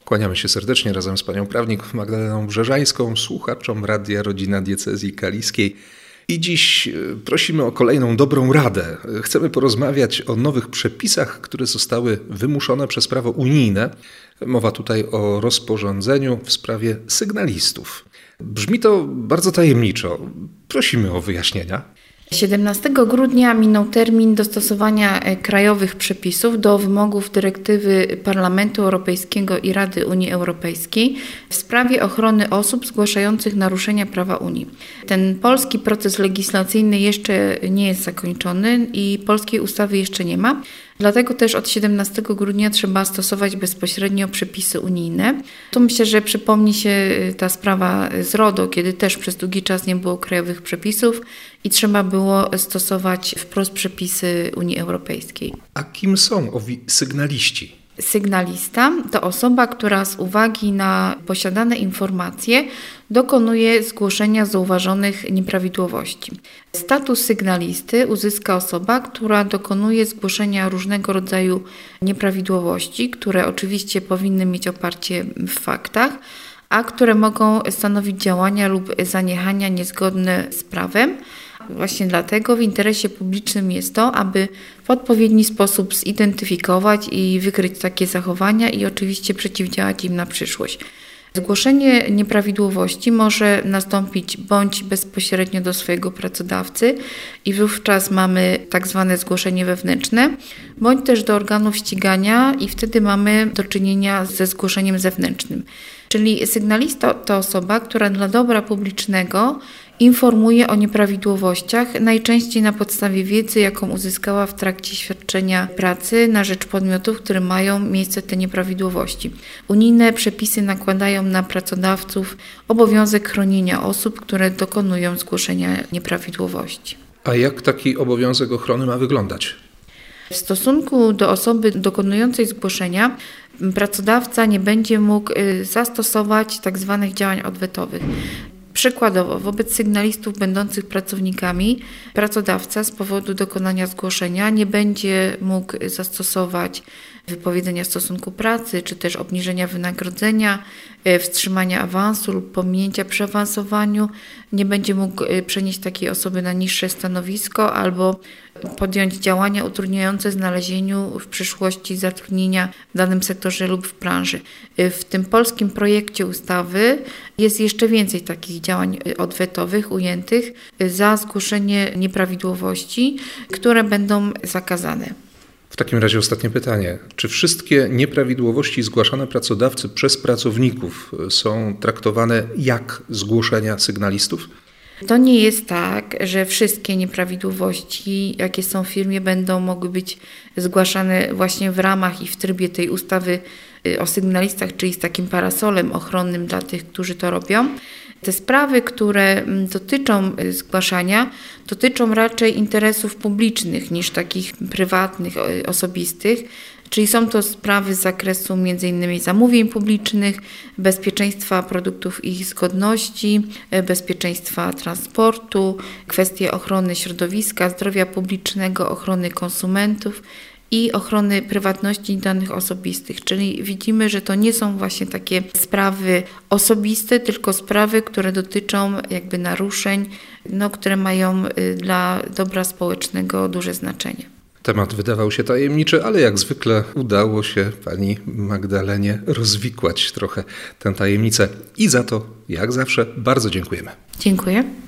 Kłaniamy się serdecznie razem z panią prawnik Magdaleną Brzeżańską, słuchaczom Radia Rodzina Diecezji Kaliskiej. I dziś prosimy o kolejną dobrą radę. Chcemy porozmawiać o nowych przepisach, które zostały wymuszone przez prawo unijne. Mowa tutaj o rozporządzeniu w sprawie sygnalistów. Brzmi to bardzo tajemniczo. Prosimy o wyjaśnienia. 17 grudnia minął termin dostosowania krajowych przepisów do wymogów dyrektywy Parlamentu Europejskiego i Rady Unii Europejskiej w sprawie ochrony osób zgłaszających naruszenia prawa Unii. Ten polski proces legislacyjny jeszcze nie jest zakończony i polskiej ustawy jeszcze nie ma. Dlatego też od 17 grudnia trzeba stosować bezpośrednio przepisy unijne. Tu myślę, że przypomni się ta sprawa z RODO, kiedy też przez długi czas nie było krajowych przepisów i trzeba było stosować wprost przepisy Unii Europejskiej. A kim są owi sygnaliści? Sygnalista to osoba, która z uwagi na posiadane informacje dokonuje zgłoszenia zauważonych nieprawidłowości. Status sygnalisty uzyska osoba, która dokonuje zgłoszenia różnego rodzaju nieprawidłowości, które oczywiście powinny mieć oparcie w faktach, a które mogą stanowić działania lub zaniechania niezgodne z prawem. Właśnie dlatego w interesie publicznym jest to, aby w odpowiedni sposób zidentyfikować i wykryć takie zachowania i oczywiście przeciwdziałać im na przyszłość. Zgłoszenie nieprawidłowości może nastąpić bądź bezpośrednio do swojego pracodawcy i wówczas mamy tak zwane zgłoszenie wewnętrzne, bądź też do organów ścigania i wtedy mamy do czynienia ze zgłoszeniem zewnętrznym. Czyli sygnalista to osoba, która dla dobra publicznego informuje o nieprawidłowościach, najczęściej na podstawie wiedzy, jaką uzyskała w trakcie świadczenia pracy na rzecz podmiotów, które mają miejsce te nieprawidłowości. Unijne przepisy nakładają na pracodawców obowiązek chronienia osób, które dokonują zgłoszenia nieprawidłowości. A jak taki obowiązek ochrony ma wyglądać? W stosunku do osoby dokonującej zgłoszenia pracodawca nie będzie mógł zastosować tzw. działań odwetowych. Przykładowo, wobec sygnalistów będących pracownikami, pracodawca z powodu dokonania zgłoszenia nie będzie mógł zastosować wypowiedzenia stosunku pracy, czy też obniżenia wynagrodzenia, wstrzymania awansu lub pominięcia przy awansowaniu, nie będzie mógł przenieść takiej osoby na niższe stanowisko albo podjąć działania utrudniające znalezieniu w przyszłości zatrudnienia w danym sektorze lub w branży. W tym polskim projekcie ustawy jest jeszcze więcej takich działań odwetowych ujętych za zgłoszenie nieprawidłowości, które będą zakazane. W takim razie ostatnie pytanie. Czy wszystkie nieprawidłowości zgłaszane pracodawcy przez pracowników są traktowane jak zgłoszenia sygnalistów? To nie jest tak, że wszystkie nieprawidłowości, jakie są w firmie, będą mogły być zgłaszane właśnie w ramach i w trybie tej ustawy o sygnalistach, czyli z takim parasolem ochronnym dla tych, którzy to robią. Te sprawy, które dotyczą zgłaszania, dotyczą raczej interesów publicznych niż takich prywatnych, osobistych. Czyli są to sprawy z zakresu m.in. zamówień publicznych, bezpieczeństwa produktów i ich zgodności, bezpieczeństwa transportu, kwestie ochrony środowiska, zdrowia publicznego, ochrony konsumentów i ochrony prywatności danych osobistych. Czyli widzimy, że to nie są właśnie takie sprawy osobiste, tylko sprawy, które dotyczą jakby naruszeń, które mają dla dobra społecznego duże znaczenie. Temat wydawał się tajemniczy, ale jak zwykle udało się pani Magdalenie rozwikłać trochę tę tajemnicę. I za to, jak zawsze, bardzo dziękujemy. Dziękuję.